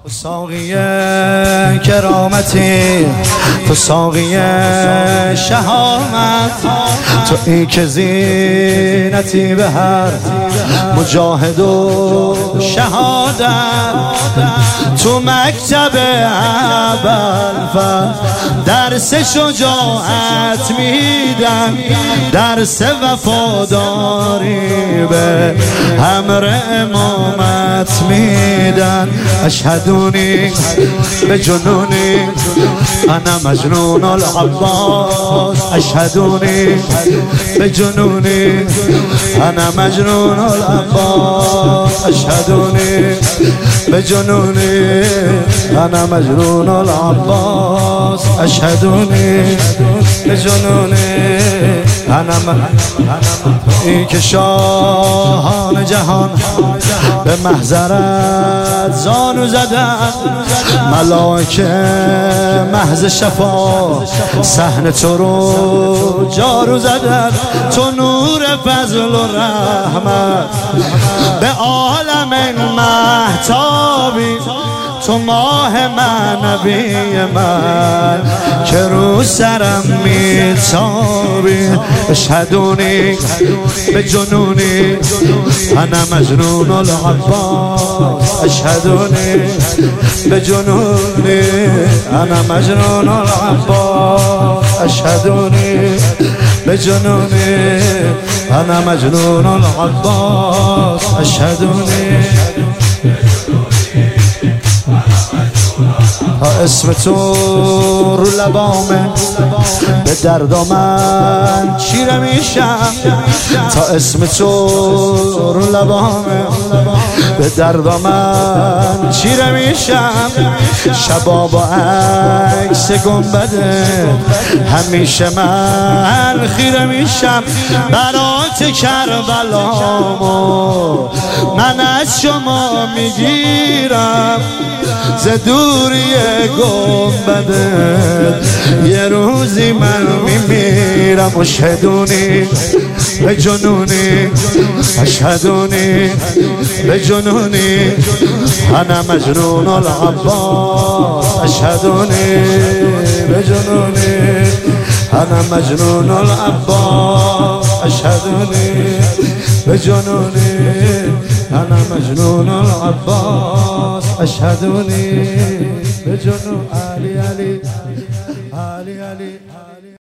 ساقی کرامتی، تو ساقی شهامت، تو این که زینتی به هر مجاهد و شهادت، تو مکتب ابوالفضل درس شجاعت میدن، درس وفاداری به امر امامت میدن. اشهدونی به جنونی انا مجنون العباس، اشهدونی به جنونی انا مجنون العباس، اشهدونی به جنونی انا مجنون العباس، اشهدونی به جنونی انا این که شاهان جهان به محضرت زانو زدن، ملائکه محض شفا صحن تو رو جارو زدن. تو نور فضل و رحمت به عالم مهتابی، تو ماه من نبی من که رو سرم میتابی. اشهدونی به جنونی انا مجنون العباس، اشهدونی به جنونی انا مجنون العباس، اشهدونی به جنونی انا مجنون العباس، اشهدونی تا اسم تو رو لبامه به درد من چیره میشم، تا اسم تو رو لبامه به درد من چیره میشم. شبا با عکس گنبده همیشه من خیره میشم. برات کربلامو من از شما میگیرم، ز دوری گنبده یه روزی من میمیرم. اشهدونی به جنونی اشهدونی به جنونی انا مجنون العباس، اشهدونی به جنونی انا مجنون العباس، اشهدونی به جنونی انا مجنون العباس، اشهدونی به جنون علی علی علی علی